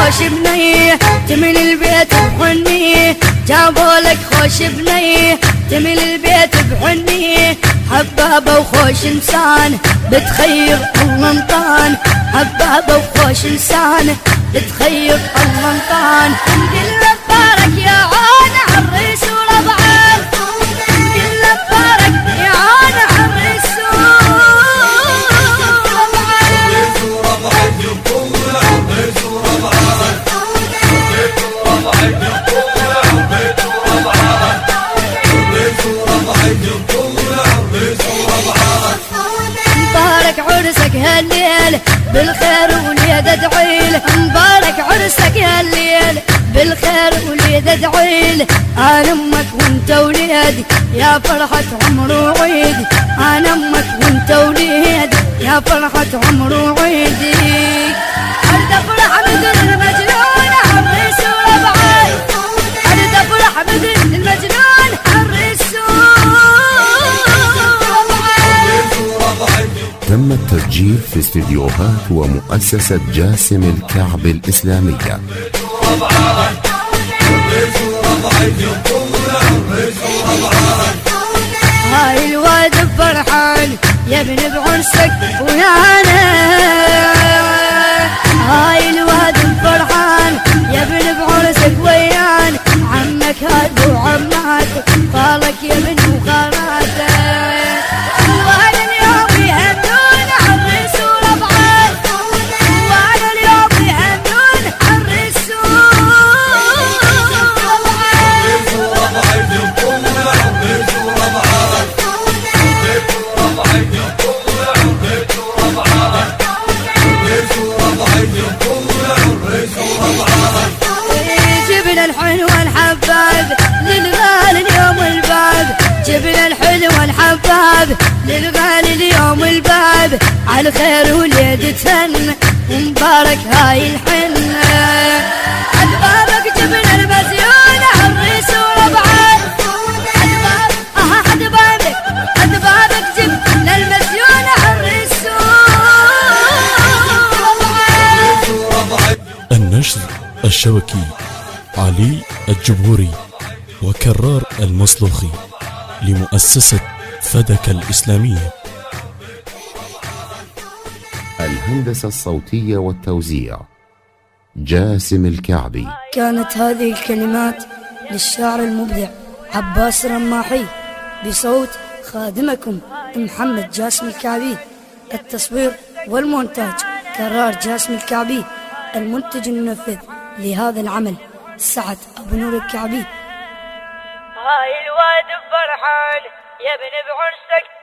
خوش بني تمل البيت بحني، جابولك خوش بني تمل البيت بحني، حبابة وخوش انسان بتخير الله انطان، حبابة وخوش انسان بتخير الله انطان. كل بارك يا عون عريس وربعان، كل بارك يا عون عريس مبارك عرسك هالليل بالخير وليد ادعيل، مبارك عرسك هالليل بالخير وليد ادعيل، انا امك وانت وليد يا فرحة عمر وعيد، انا امك وانت وليد يا فرحة عمر وعيد. ارد افرح بدر المجنون عريس وربعان، ارد افرح بدر المجنون عريس وربعان. تم التسجيل في استديوهات ومؤسسة جاسم الكعب الإسلامية. هاي الواد فرحان يا ابن بعرسك ويانا، هاي الواد فرحان يا ابن بعرسك ويانا، عمك هاد وعمات خالك يا ابن وخالاتك، وانا اليوم يهنون عريس وربعان، وانا اليوم يهنون عريس جبنا الحلو الحباب للغالي اليوم الباب، جبنا الحلو الحباب للغالي اليوم الباب، على الخير وليد تهنى ومبارك هاي الحنة، عد بابك جبنا المزيون عريس وربعان، عد بابك جبنا المزيون عريس وربعان. النشر الشبكي علي الجبوري وكرار المصلوخي لمؤسسة فدك الإسلامية. الهندسة الصوتية والتوزيع جاسم الكعبي. كانت هذه الكلمات للشاعر المبدع عباس الرماحي بصوت خادمكم محمد جاسم الكعبي، التصوير والمونتاج كرار جاسم الكعبي، المنتج المنفذ لهذا العمل سعد أبو نور الكعبي. هاي الواد فرحان يا ابن بعرسك